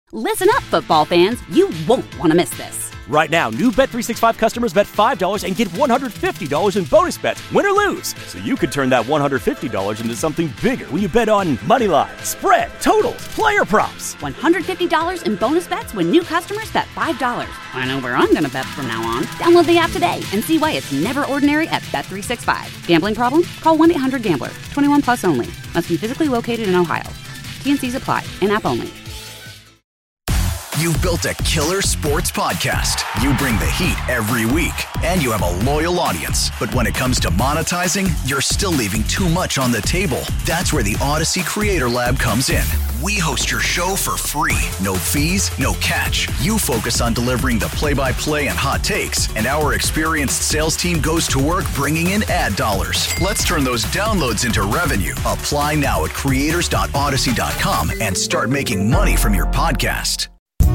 Listen up, football fans. You won't want to miss this. Right now, new Bet365 customers bet $5 and get $150 in bonus bets, win or lose. So you could turn that $150 into something bigger when you bet on money line, spread, totals, player props. $150 in bonus bets when new customers bet $5. I know where I'm going to bet from now on. Download the app today and see why it's never ordinary at Bet365. Gambling problem? Call 1-800-GAMBLER. 21 plus only. Must be physically located in Ohio. T&Cs apply. In-app only. You've built a killer sports podcast. You bring the heat every week, and you have a loyal audience. But when it comes to monetizing, you're still leaving too much on the table. That's where the Odyssey Creator Lab comes in. We host your show for free. No fees, no catch. You focus on delivering the play-by-play and hot takes, and our experienced sales team goes to work bringing in ad dollars. Let's turn those downloads into revenue. Apply now at creators.odyssey.com and start making money from your podcast.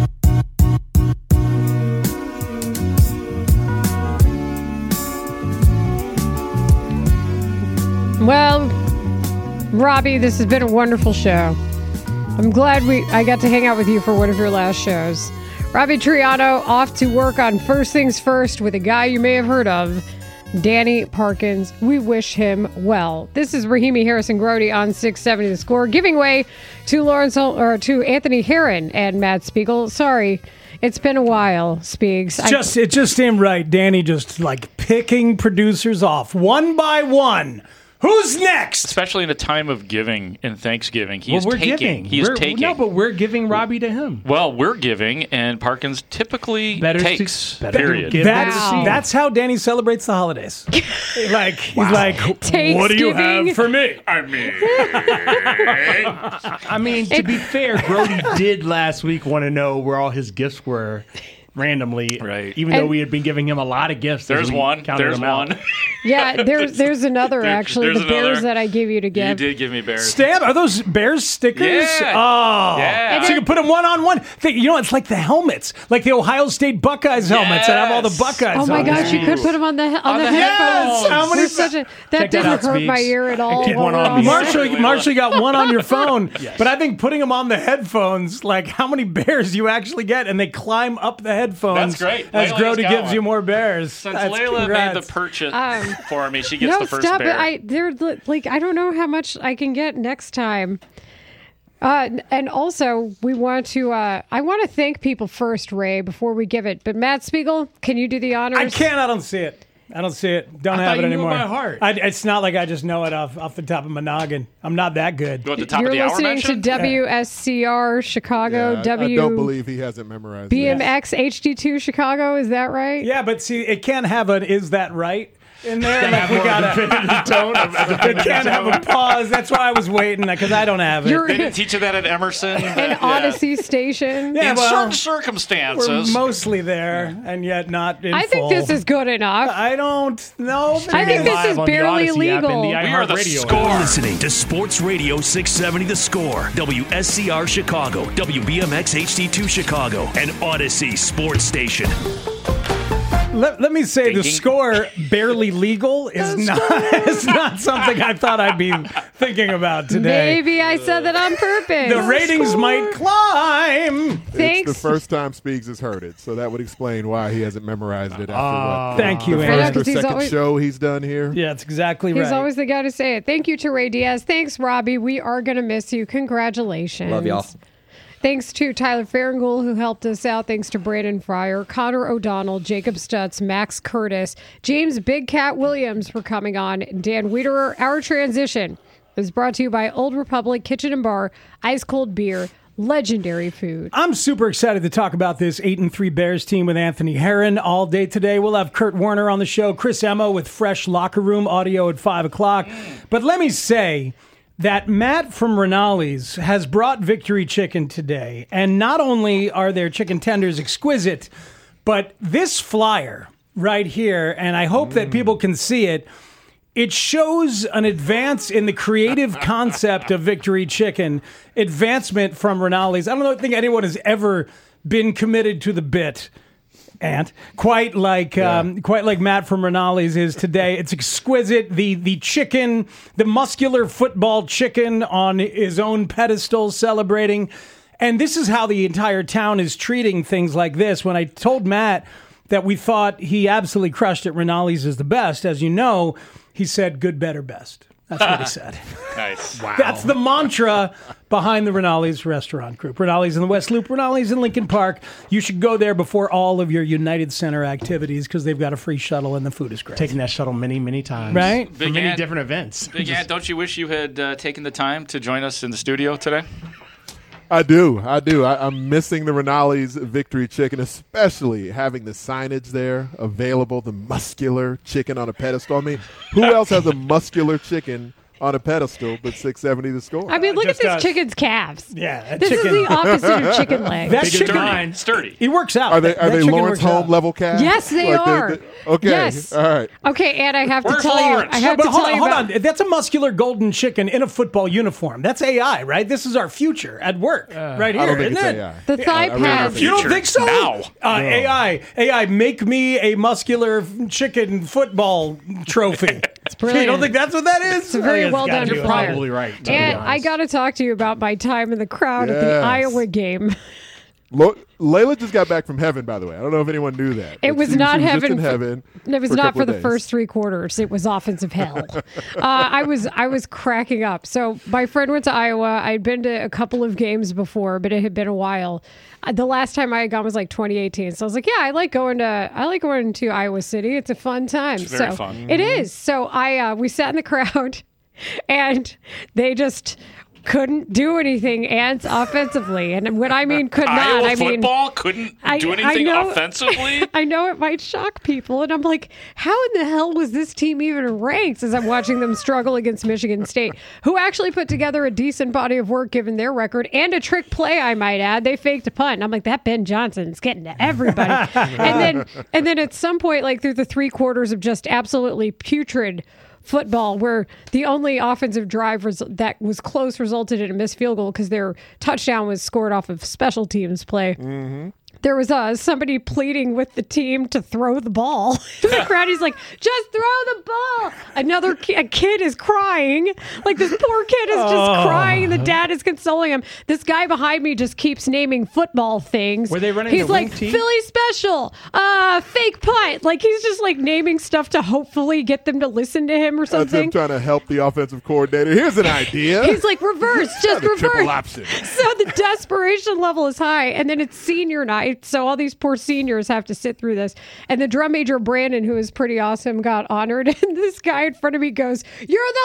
Well, Robbie, this has been a wonderful show. I'm glad I got to hang out with you for one of your last shows. Robbie Triano off to work on First Things First with a guy you may have heard of, Danny Parkins. We wish him well. This is Rahimi Harrison-Grody on 670 The Score, giving way to to Anthony Herron and Matt Spiegel. Sorry, it's been a while, Spiegs. It just seemed right. Danny just like picking producers off one by one. Who's next? Especially in a time of giving and Thanksgiving. He's taking. No, but we're giving Robbie to him. Well, we're giving, and Parkins typically takes. Period. That's how Danny celebrates the holidays. He's like, what do you have for me? I mean, to be fair, Grody did last week want to know where all his gifts were. Randomly, right? Even though we had been giving him a lot of gifts. There's one. Yeah, there's another actually. The bears that I gave you to give. You did give me bears. Stamp? Are those bears stickers? Yeah. Oh, yeah. So you can put them one on one. It's like the helmets, like the Ohio State Buckeyes helmets that have all the Buckeyes. Oh my gosh, you could put them on the headphones. Yes. How many? That didn't hurt my ear at all. Keep one on me. Marshall got one on your phone, yes. But I think putting them on the headphones, like how many bears you actually get, and they climb up the headphones. That's great. As Grody gives you more bears. Since Layla made the purchase for me, she gets the first bear. I don't know how much I can get next time. And also, I want to thank people first, Ray, before we give it. But Matt Spiegel, can you do the honors? I can't. I don't see it. Don't have it anymore. Knew it by heart. It's not like I just know it off the top of my noggin. I'm not that good. At the top You're of the hour listening mention? to WSCR Chicago, I don't believe he hasn't memorized BMX HD2 Chicago. Is that right? Yeah, but see, it can't have an "is that right" in there. Like we got it can't have a pause. That's why I was waiting because I don't have it. They didn't teach you that at Emerson. An Odyssey station. Yeah, in certain circumstances, we're mostly there, and yet not in I think this is good enough. I don't know. I think this is barely legal. We are the Score. You're listening to Sports Radio 670 The Score, WSCR Chicago, WBMX HD2 Chicago, and Odyssey Sports Station. Let me say the Score barely legal is not something I thought I'd be thinking about today. Maybe I said that on purpose. The ratings might climb. Thanks. It's the first time Speaks has heard it, so that would explain why he hasn't memorized it after Thank you, the Andrew. first or second show he's done here. Yeah, that's exactly right. He's always the guy to say it. Thank you to Ray Diaz. Thanks, Robbie. We are going to miss you. Congratulations. Love y'all. Thanks to Tyler Farringall, who helped us out. Thanks to Brandon Fryer, Connor O'Donnell, Jacob Stutz, Max Curtis, James Big Cat Williams for coming on, Dan Wiederer. Our transition is brought to you by Old Republic Kitchen and Bar, ice cold beer, legendary food. I'm super excited to talk about this 8-3 Bears team with Anthony Herron all day today. We'll have Kurt Warner on the show, Chris Emma with Fresh Locker Room audio at 5 o'clock. But let me say that Matt from Rinaldi's has brought Victory Chicken today. And not only are their chicken tenders exquisite, but this flyer right here, and I hope that people can see it, it shows an advance in the creative concept of Victory Chicken, advancement from Rinaldi's. I don't think anyone has ever been committed to the bit, Ant, quite like Matt from Rinaldi's is today. It's exquisite. The chicken, the muscular football chicken on his own pedestal celebrating. And this is how the entire town is treating things like this. When I told Matt that we thought he absolutely crushed it, Rinaldi's is the best, as you know, he said good, better, best. That's what he said. Nice. Wow. That's the mantra behind the Rinaldi's Restaurant Group. Rinaldi's in the West Loop, Rinaldi's in Lincoln Park. You should go there before all of your United Center activities because they've got a free shuttle and the food is great. Taking that shuttle many, many times. Right? For many different events. Big Ant, don't you wish you had taken the time to join us in the studio today? I do. I'm missing the Rinaldi's Victory Chicken, especially having the signage there available, the muscular chicken on a pedestal. I mean, who else has a muscular chicken on a pedestal but 670 The Score? I mean, look at Just this us. chicken's calves. Yeah, This is the opposite of chicken legs. That Big and chicken, fine. Sturdy. it works out. Are they That chicken Lawrence works out. Home level calves? Yes, they are. Okay. Yes. All right. Okay, and I have to Where's tell Lawrence? you. I have But to hold tell on, you hold about. on. That's a muscular golden chicken in a football uniform. That's AI, right? This is our future at work, right here, I don't think isn't it's it? AI. The thigh really pads. You don't think so? Now. AI, make me a muscular chicken football trophy. It's brilliant. You don't think that's what that is? It's a very well done You're flyer. probably right. to be And I honest. got to talk to you about my time in the crowd at the Yes. Iowa game. Layla just got back from heaven, by the way. I don't know if anyone knew that. It but was she not was just heaven. in heaven. It was for a not couple for of the days. first 3 quarters. It was offensive hell. I was cracking up. So my friend went to Iowa. I'd been to a couple of games before, but it had been a while. The last time I had gone was like 2018. So I was like, yeah, I like going to Iowa City. It's a fun time. It's very fun. It is. So we sat in the crowd, and they just couldn't do anything offensively. And when I mean could not, Iowa I mean football couldn't do anything offensively? I know it might shock people, and I'm like, how in the hell was this team even ranked as I'm watching them struggle against Michigan State, who actually put together a decent body of work given their record, and a trick play, I might add. They faked a punt. And I'm like, that Ben Johnson's getting to everybody. and then at some point, like through the 3 quarters of just absolutely putrid football, where the only offensive drive that was close resulted in a missed field goal because their touchdown was scored off of special teams play. Mm-hmm. There was somebody pleading with the team to throw the ball. In the crowd, he's like, just throw the ball. A kid is crying. Like, this poor kid is just crying, and the dad is consoling him. This guy behind me just keeps naming football things. Were they running He's the like, wing tee? Philly special, fake punt. Like, he's just like naming stuff to hopefully get them to listen to him or That's him something. trying to help the offensive coordinator. Here's an idea. He's like, reverse, just The triple reverse. option. So the desperation level is high, and then it's senior night, so all these poor seniors have to sit through this. And the drum major, Brandon, who is pretty awesome, got honored, and this guy in front of me goes, "You're the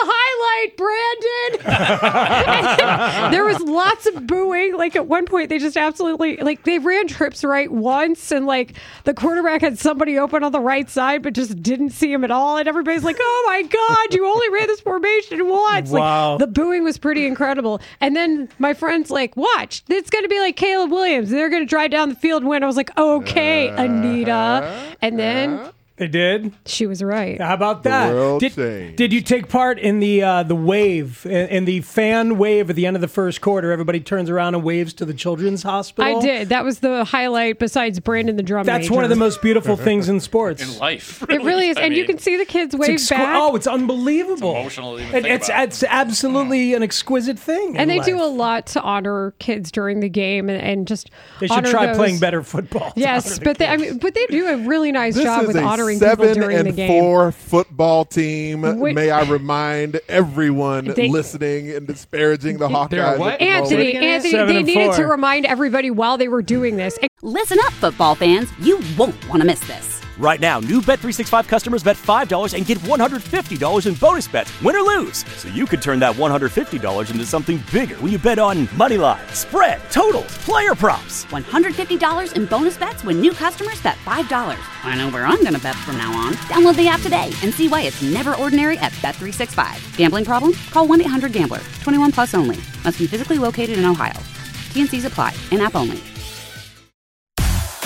highlight, Brandon!" And there was lots of booing. Like, at one point, they just absolutely, like, they ran trips right once, and, like, the quarterback had somebody open on the right side, but just didn't see him at all, and everybody's like, "Oh my God, you only ran this formation once." Wow. Like, the booing was pretty incredible. And then my friend's like, watch, it's going to be like Caleb Williams. They're going to drive down the field and win. I was like, okay, Anita. And then They did? she was right. How about that? world changed. Did you take part in the wave, in the fan wave at the end of the first quarter? Everybody turns around and waves to the Children's Hospital? I did. That was the highlight besides Brandon the drum That's major. one of the most beautiful things in sports. In life. It really is. I And you mean, can see the kids wave back. Oh, it's unbelievable. It's emotional to even think It's about. it's absolutely an exquisite thing. And in they do a life. lot to honor kids during the game and just They should honor try those. playing better football. to Yes, honor the but kids. but they do a really nice This job is with a honoring people 7 during the and game. 4 football team. Wait. May I remind everyone They- listening and disparaging the Hawkeyes. They're what? at the Anthony, moment. 7 they and needed 4. to remind everybody while they were doing this. Listen up, football fans. You won't want to miss this. Right now, new Bet365 customers bet $5 and get $150 in bonus bets, win or lose. So you could turn that $150 into something bigger when you bet on money line, spread, totals, player props. $150 in bonus bets when new customers bet $5. I know where I'm going to bet from now on. Download the app today and see why it's never ordinary at Bet365. Gambling problem? Call 1-800-GAMBLER. 21 plus only. Must be physically located in Ohio. TNCs apply. In-app only.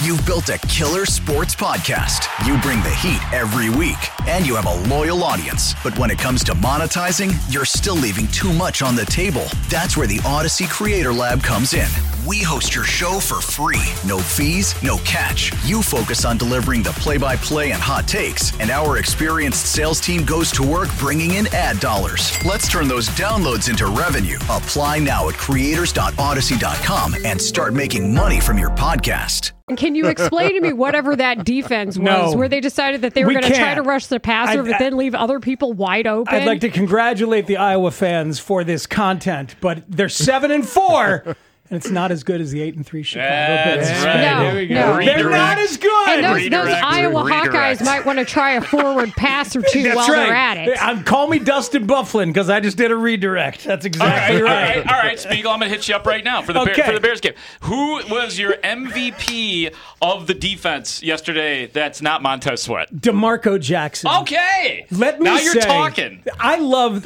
You've built a killer sports podcast. You bring the heat every week, and you have a loyal audience. But when it comes to monetizing, you're still leaving too much on the table. That's where the Odyssey Creator Lab comes in. We host your show for free. No fees, no catch. You focus on delivering the play-by-play and hot takes, and our experienced sales team goes to work bringing in ad dollars. Let's turn those downloads into revenue. Apply now at creators.odyssey.com and start making money from your podcast. And can you explain to me whatever that defense was, where they decided that they were going to try to rush the passer, but then leave other people wide open? I'd like to congratulate the Iowa fans for this content, but they're 7-4. And it's not as good as the 8-3 Chicago Bears. That's right. No. They're not as good. And those Iowa Hawkeyes might want to try a forward pass or two while they're at it. Call me Dustin Bufflin because I just did a redirect. That's exactly right. All right, Spiegel, I'm going to hit you up right now for the Bears game. Who was your MVP of the defense yesterday that's not Montez Sweat? DeMarco Jackson. Okay. Now you're talking. I love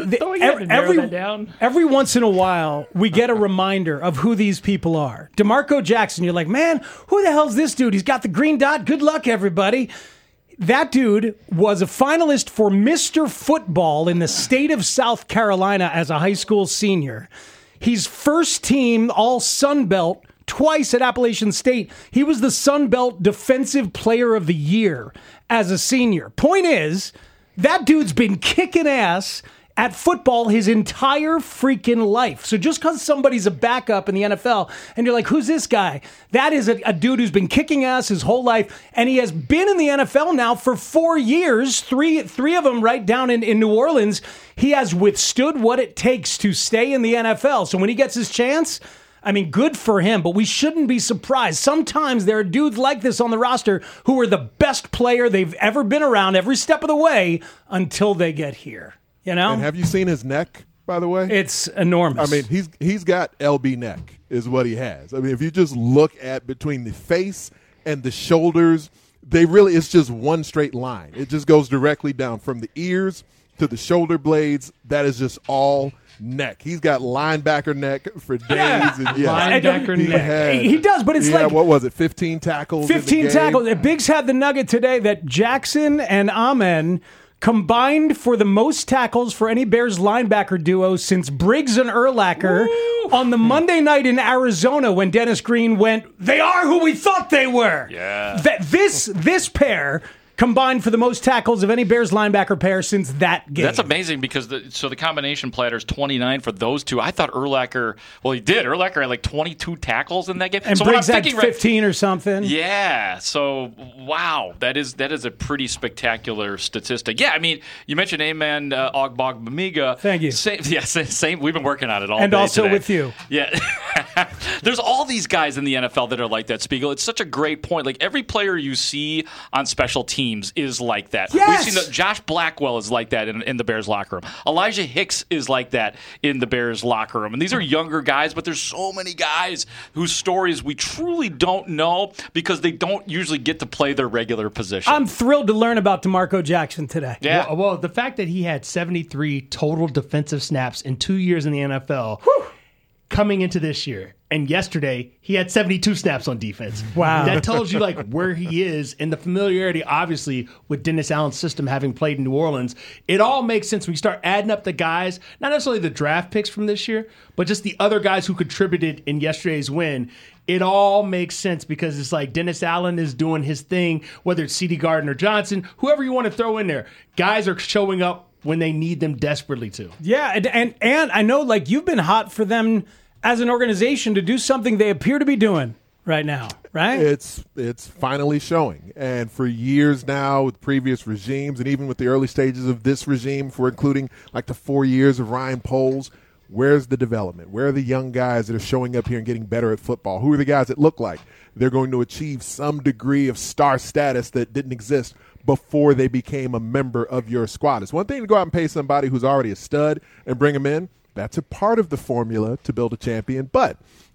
every once in a while we get a reminder of who these people are. DeMarco Jackson, you're like, man, who the hell's this dude? He's got the green dot. Good luck, everybody. That dude was a finalist for Mr. Football in the state of South Carolina as a high school senior. He's first team all Sun Belt twice at Appalachian State. He was the Sun Belt Defensive Player of the Year as a senior. Point is, that dude's been kicking ass at football his entire freaking life. So just because somebody's a backup in the NFL and you're like, who's this guy? That is a dude who's been kicking ass his whole life, and he has been in the NFL now for 4 years, three of them right down in New Orleans. He has withstood what it takes to stay in the NFL. So when he gets his chance, I mean, good for him, but we shouldn't be surprised. Sometimes there are dudes like this on the roster who are the best player they've ever been around every step of the way until they get here. You know? And have you seen his neck, by the way? It's enormous. I mean, he's got LB neck is what he has. I mean, if you just look at between the face and the shoulders, it's just one straight line. It just goes directly down from the ears to the shoulder blades. That is just all neck. He's got linebacker neck for days. And linebacker neck. He does, but it's like, what was it, 15 tackles? 15 tackles. Biggs had the nugget today that Jackson and Amen combined for the most tackles for any Bears linebacker duo since Briggs and Urlacher on the Monday night in Arizona when Dennis Green went, they are who we thought they were. Yeah. This pair combined for the most tackles of any Bears linebacker pair since that game. That's amazing because the combination platter is 29 for those two. I thought Urlacher, he did. Urlacher had like 22 tackles in that game. And so Briggs had 15 or something. Yeah. So, wow. That is a pretty spectacular statistic. Yeah, I mean, you mentioned Amen Ogbongbemiga. Thank you. Same. We've been working on it all day and also today. with you. Yeah. There's all these guys in the NFL that are like that, Spiegel. It's such a great point. Like, every player you see on special teams is like that. Yes! We've seen Josh Blackwell is like that in the Bears locker room. Elijah Hicks is like that in the Bears locker room. And these are younger guys, but there's so many guys whose stories we truly don't know because they don't usually get to play their regular position. I'm thrilled to learn about DeMarco Jackson today. Yeah. Well, the fact that he had 73 total defensive snaps in 2 years in the NFL coming into this year. And yesterday, he had 72 snaps on defense. Wow. That tells you like where he is and the familiarity, obviously, with Dennis Allen's system having played in New Orleans. It all makes sense when you start adding up the guys, not necessarily the draft picks from this year, but just the other guys who contributed in yesterday's win. It all makes sense because it's like Dennis Allen is doing his thing, whether it's C.D. Gardner-Johnson, whoever you want to throw in there. Guys are showing up when they need them desperately to. Yeah, and I know like you've been hot for them as an organization to do something they appear to be doing right now, right? It's finally showing. And for years now with previous regimes and even with the early stages of this regime, for including like the 4 years of Ryan Poles, where's the development? Where are the young guys that are showing up here and getting better at football? Who are the guys that look like they're going to achieve some degree of star status that didn't exist before they became a member of your squad? It's one thing to go out and pay somebody who's already a stud and bring them in. That's a part of the formula to build a champion. But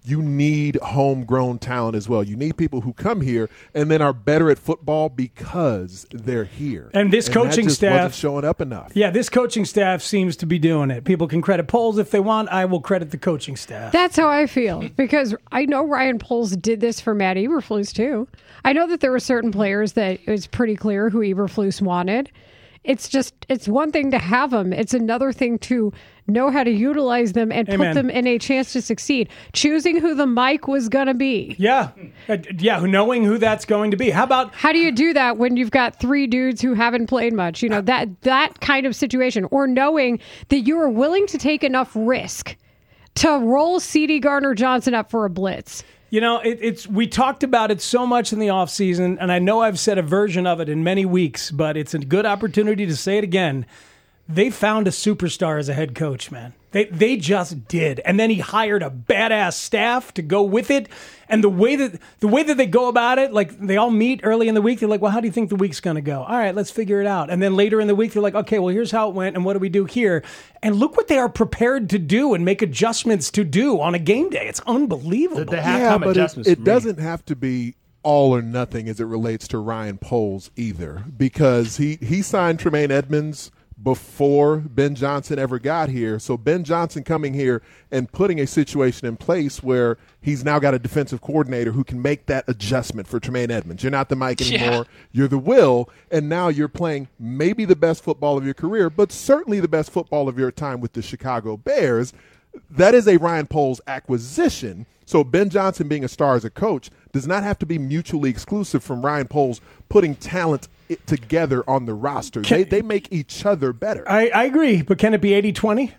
you need homegrown talent as well. You need people who come here and then are better at football because they're here. And this coaching that just staff wasn't showing up enough. Yeah, this coaching staff seems to be doing it. People can credit Poles if they want. I will credit the coaching staff. That's how I feel, because I know Ryan Poles did this for Matt Eberflus too. I know that there were certain players that it was pretty clear who Eberflus wanted. It's one thing to have them. It's another thing to know how to utilize them and put them in a chance to succeed. Choosing who the mic was going to be. Yeah, knowing who that's going to be. How do you do that when you've got 3 dudes who haven't played much? That kind of situation. Or knowing that you are willing to take enough risk to roll C.D. Gardner-Johnson up for a blitz. We talked about it so much in the offseason, and I know I've said a version of it in many weeks, but it's a good opportunity to say it again. They found a superstar as a head coach, man. They just did. And then he hired a badass staff to go with it. And the way that they go about it, like they all meet early in the week, they're like, well, how do you think the week's going to go? All right, let's figure it out. And then later in the week, they're like, okay, well, here's how it went and what do we do here? And look what they are prepared to do and make adjustments to do on a game day. It's unbelievable. The halftime adjustments it doesn't have to be all or nothing as it relates to Ryan Poles either, because he signed Tremaine Edmonds before Ben Johnson ever got here. So Ben Johnson coming here and putting a situation in place where he's now got a defensive coordinator who can make that adjustment for Tremaine Edmonds. You're not the Mike anymore. Yeah. You're the Will, and now you're playing maybe the best football of your career, but certainly the best football of your time with the Chicago Bears. That is a Ryan Poles acquisition. So Ben Johnson being a star as a coach does not have to be mutually exclusive from Ryan Poles putting talent together on the roster. They make each other better. I agree, but can it be 80-20?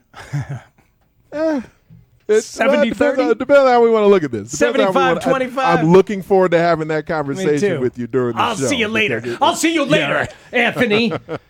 70-30? Depends on how we want to look at this. 75-25? I'm looking forward to having that conversation with you during the show. I'll see you later. I'll see you later, Anthony.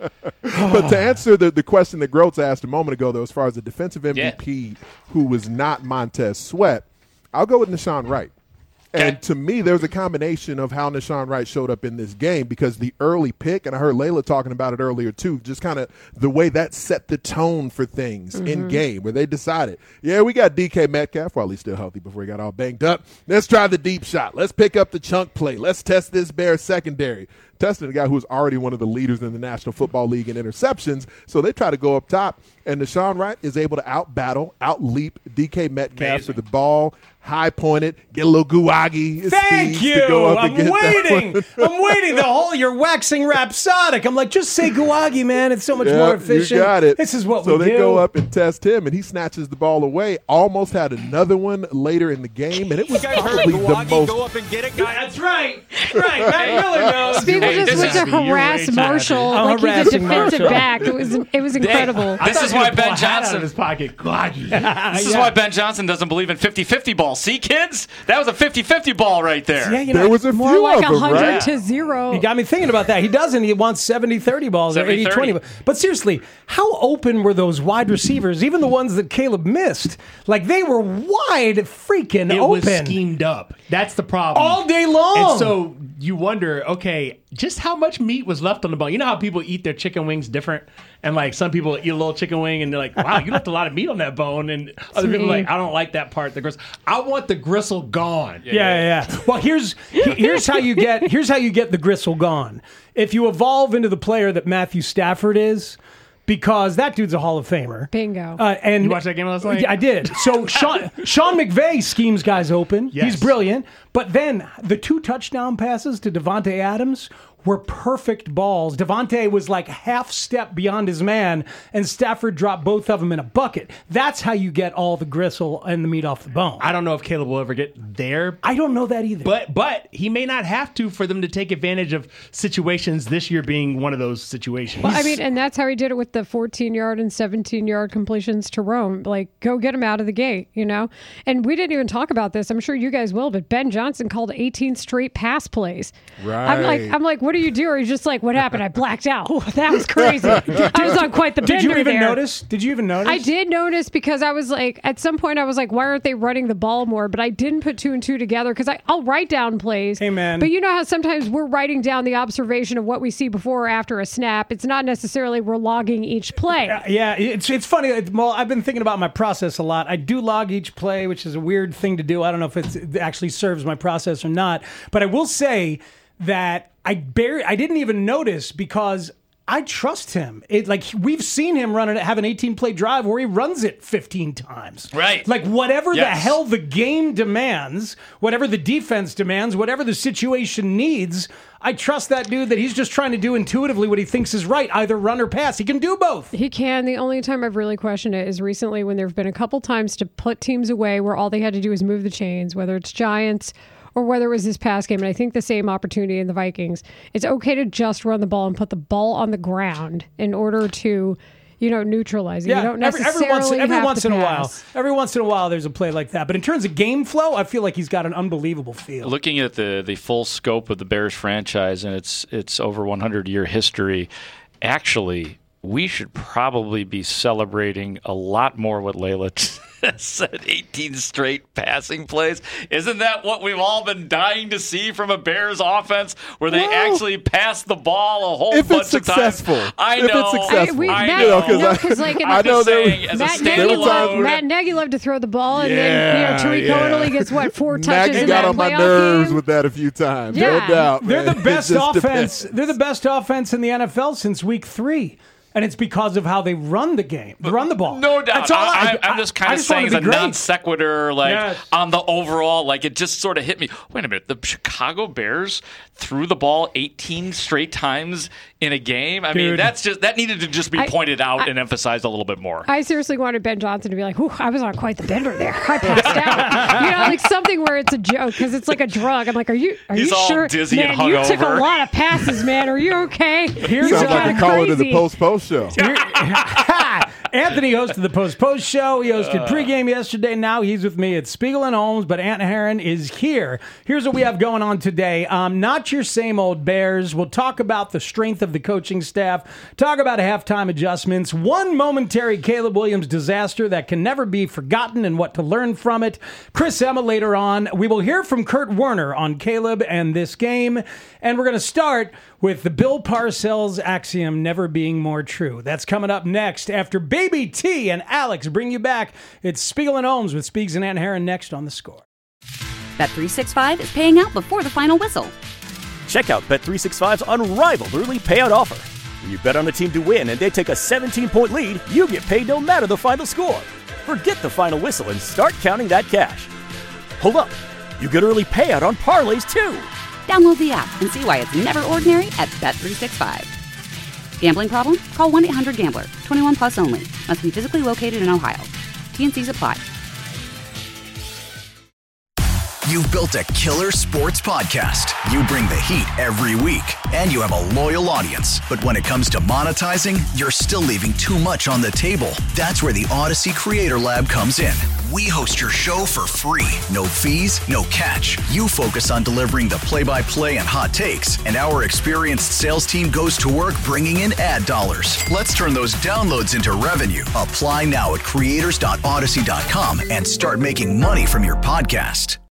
But to answer the question that Groats asked a moment ago, though, as far as the defensive MVP who was not Montez Sweat, I'll go with Nahshon Wright. And to me, there's a combination of how Nahshon Wright showed up in this game, because the early pick, and I heard Layla talking about it earlier too, just kind of the way that set the tone for things in game, where they decided, we got DK Metcalf while he's still healthy before he got all banged up. Let's try the deep shot. Let's pick up the chunk play. Let's test this Bears secondary. Testing a guy who was already one of the leaders in the National Football League in interceptions. So they try to go up top, and Nahshon Wright is able to out-leap DK Metcalf for the ball, high-pointed, get a little guagi. Thank you. To go up I'm and waiting. I'm waiting. You're waxing rhapsodic. I'm like, just say guagi, man. It's so much more efficient. You got it. This is what we do. So they go up and test him, and he snatches the ball away. Almost had another one later in the game, and it was probably the most. Go up and get it, guys. That's right. Right. Matt Miller knows. People just went to harass Marshall like he's a defensive back. It was incredible. This is why Ben Johnson in his pocket. This is why Ben Johnson doesn't believe in 50-50 balls. See, kids, that was a 50-50 ball right there. Yeah, there was a more few like of them, 100 right? to 0. You got me thinking about that. He doesn't. He wants 70-30 balls or 80-20. But seriously, how open were those wide receivers? Even the ones that Caleb missed, like they were wide freaking open. It was schemed up. That's the problem. All day long. And so you wonder, okay, just how much meat was left on the bone? You know how people eat their chicken wings different? And like some people eat a little chicken wing and they're like, wow, you left a lot of meat on that bone. And other people are like, I don't like that part. The gristle. I want the gristle gone. Yeah. Well, here's how you get the gristle gone. If you evolve into the player that Matthew Stafford is, because that dude's a Hall of Famer. Bingo. And you watched that game last night? Yeah, I did. So Sean McVay schemes guys open. Yes. He's brilliant. But then the 2 touchdown passes to Davante Adams were perfect balls. Davante was like half step beyond his man, and Stafford dropped both of them in a bucket. That's how you get all the gristle and the meat off the bone. I don't know if Caleb will ever get there. I don't know that either. But he may not have to for them to take advantage of situations, this year being one of those situations. Well, I mean, and that's how he did it with the 14-yard and 17-yard completions to Rome. Like, go get him out of the gate, you know? And we didn't even talk about this. I'm sure you guys will, but Ben Johnson called 18 straight pass plays. Right. I'm like, what what do you do? Or he's just like, what happened? I blacked out. Oh, that was crazy. I was on quite the bender. Did you even there. notice? Did you even notice? I did notice because I was like, at some point I was like, why aren't they running the ball more? But I didn't put 2 and 2 together because I'll write down plays. Hey, man. But you know how sometimes we're writing down the observation of what we see before or after a snap. It's not necessarily we're logging each play. Yeah, it's funny. Well, I've been thinking about my process a lot. I do log each play, which is a weird thing to do. I don't know if it actually serves my process or not. But I will say that I didn't even notice because I trust him. We've seen him have an 18-play drive where he runs it 15 times. Right. Like whatever the hell the game demands, whatever the defense demands, whatever the situation needs, I trust that dude that he's just trying to do intuitively what he thinks is right, either run or pass. He can do both. He can. The only time I've really questioned it is recently when there have been a couple times to put teams away where all they had to do was move the chains, whether it's Giants or whether it was this past game, and I think the same opportunity in the Vikings. It's okay to just run the ball and put the ball on the ground in order to, neutralize it. Yeah, You don't necessarily every have once to in a pass. while. Every once in a while, there's a play like that. But in terms of game flow, I feel like he's got an unbelievable feel. Looking at the full scope of the Bears franchise and its over 100-year history, actually, we should probably be celebrating a lot more what Layla said, 18 straight passing plays. Isn't that what we've all been dying to see from a Bears offense where they actually pass the ball a whole bunch of times? If it's successful. I know. If it's successful. Because standalone. Matt Nagy loved to throw the ball, and then Tariq Cohen only gets 4 touches Nagy in got that on my playoff nerves game? with that a few times. Yeah. No doubt. They're man. the best It just offense. depends. They're the best offense in the NFL since week 3. And it's because of how they run the game. They run the ball. No doubt. That's all I'm just kind of saying as a non sequitur, Yes. on the overall, it just sort of hit me. Wait a minute. The Chicago Bears threw the ball 18 straight times in a game? I mean, that needed to just be pointed out and emphasized a little bit more. I seriously wanted Ben Johnson to be like, I was on quite the bender there. I passed out. Something where it's a joke because it's like a drug. I'm like, are you He's all sure? dizzy man, and hungover. You took a lot of passes, man. Are you okay? Here's Sounds You're like kinda a caller to crazy. the post show. Anthony hosted the Post show. He hosted pregame yesterday. Now he's with me at Spiegel and Holmes, but Ant Heron is here. Here's what we have going on today. Not your same old Bears. We'll talk about the strength of the coaching staff, talk about halftime adjustments, one momentary Caleb Williams disaster that can never be forgotten and what to learn from it. Chris Emma later on. We will hear from Kurt Warner on Caleb and this game. And we're going to start with the Bill Parcells axiom never being more true. That's coming up next after Baby T and Alex bring you back. It's Spiegel and Holmes with Spiegs and Ant Heron next on The Score. Bet365 is paying out before the final whistle. Check out Bet365's unrivaled early payout offer. When you bet on a team to win and they take a 17-point lead, you get paid no matter the final score. Forget the final whistle and start counting that cash. Hold up. You get early payout on parlays, too. Download the app and see why it's never ordinary at Bet365. Gambling problem? Call 1-800-GAMBLER. 21 plus only. Must be physically located in Ohio. T&Cs apply. You've built a killer sports podcast. You bring the heat every week, and you have a loyal audience. But when it comes to monetizing, you're still leaving too much on the table. That's where the Odyssey Creator Lab comes in. We host your show for free. No fees, no catch. You focus on delivering the play-by-play and hot takes, and our experienced sales team goes to work bringing in ad dollars. Let's turn those downloads into revenue. Apply now at creators.odyssey.com and start making money from your podcast.